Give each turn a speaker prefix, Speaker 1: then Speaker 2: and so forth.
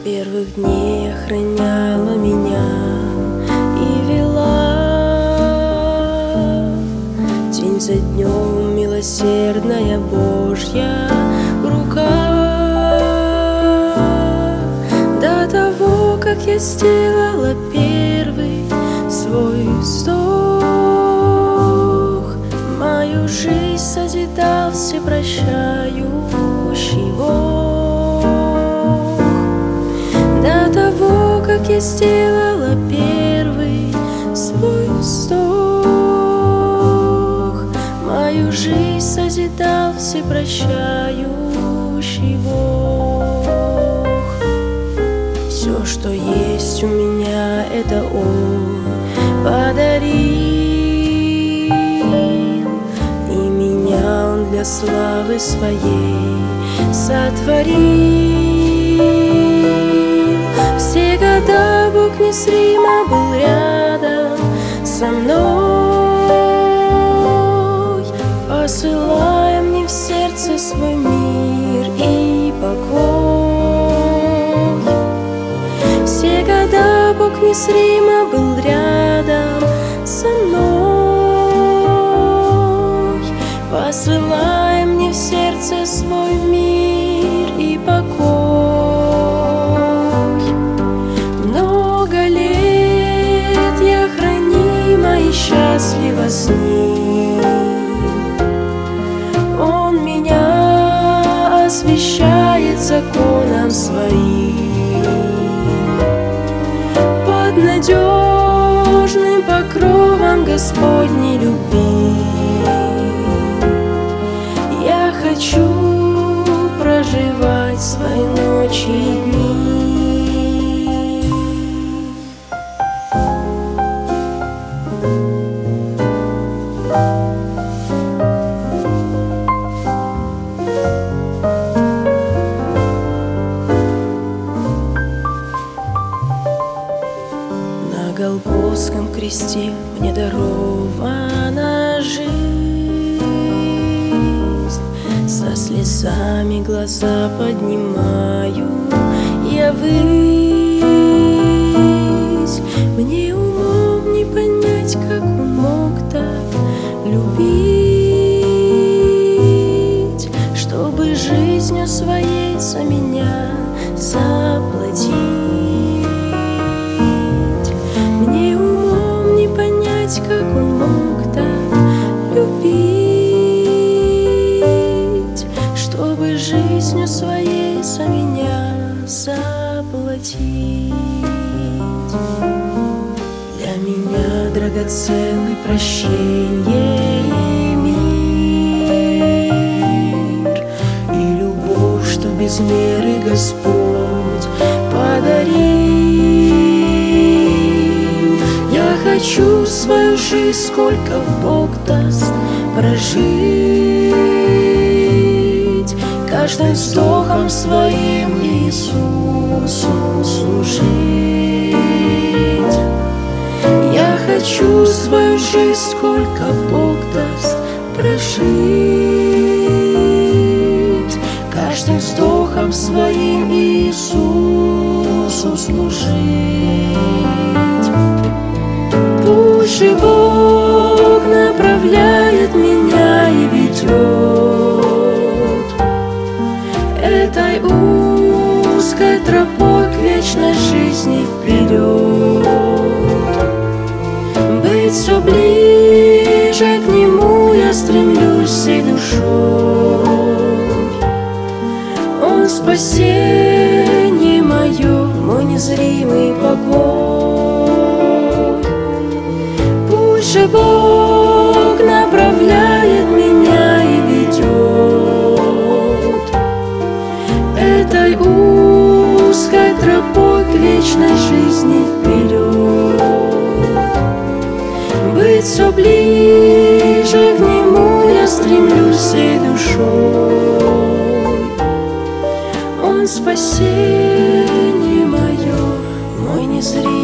Speaker 1: Первых дней охраняла меня и вела день за днем милосердная Божья рука. До того, как я сделала первый свой вздох, мою жизнь созидал всепрощающий Бог. До того, как я сделала первый свой вздох, мою жизнь созидал всепрощающий Бог. Все, что есть у меня, это Он подарил, и меня Он для славы Своей сотворил. Все года Бог незримо был рядом со мной, посылая мне в сердце свой мир и покой. Все года Бог незримо был рядом со мной, посылая мне в сердце свой мир и покой. Много лет я хранима и счастлива с Ним. Он меня освящает законом Своим, под надежным покровом Господней любви. Я хочу проживать свои ночи и дни. На Голгофском кресте мне дарована жизнь. Со слезами глаза поднимаю я ввысь. Мне умом не понять, как Он мог так любить, чтобы жизнью Своей за меня заплатить. Мне умом не понять, как Он мог так любить, чтобы жизнью Своей за меня заплатить. Для меня драгоценны прощение и мир, и любовь, что без меры Господь подарил. Я хочу свою жизнь, сколько Бог даст, прожить, каждым вздохом своим Иисусу служить. Я хочу свою жизнь, сколько Бог даст, прожить, каждым вздохом своим Иисусу служить. Пусть же Бог направляет меня и ведет этой узкой тропой к вечной жизни вперед. Быть все ближе к Нему я стремлюсь всей душой. Он спасение мое, мой незримый покой. Пусть же Бог направляет меня и ведет этой узкой тропой к вечной жизни вперед. Быть все ближе к Нему я стремлюсь всей душой. Он спасение мое, мой незримый